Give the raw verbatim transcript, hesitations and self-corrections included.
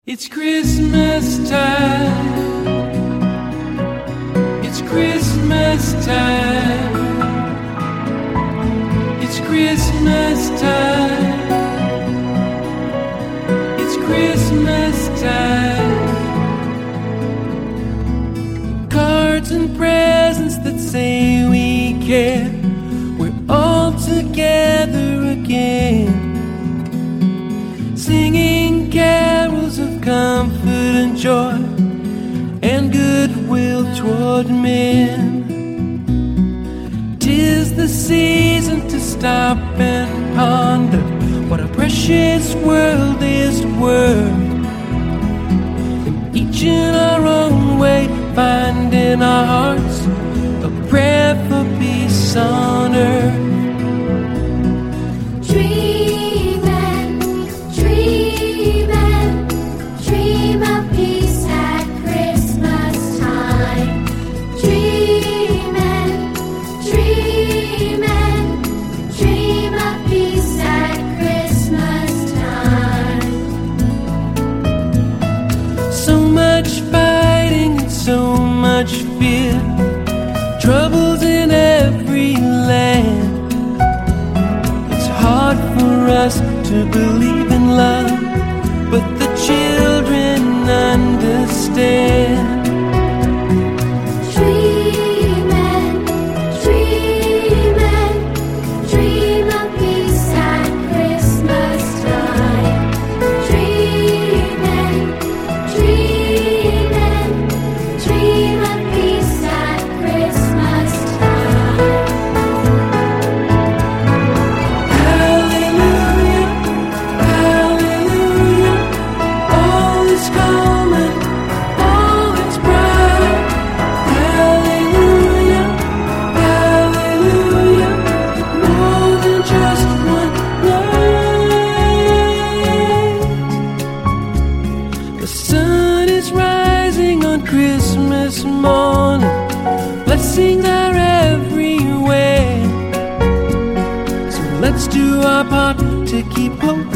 It's Christmas time. It's Christmas time. It's Christmas time. It's Christmas time. Cards and presents that say we care. We're all together again, singing carols of comfort and joy and goodwill toward men. 'Tis the season to stop and ponder what a precious world is worth, each in our own way, find in our hearts a prayer for peace on earth. So much fear, troubles in every land. It's hard for us to believe in love, but the children understand. Dreamin', dreamin', dream of peace at Christmas time. Dreamin', dreamin', dream of peace at Christmas time. Hallelujah, hallelujah, all is calm and all is bright. Hallelujah, hallelujah, more than just one night. The sun is rising on Christmas morning, blessings are everywhere. So let's do our part to keep hope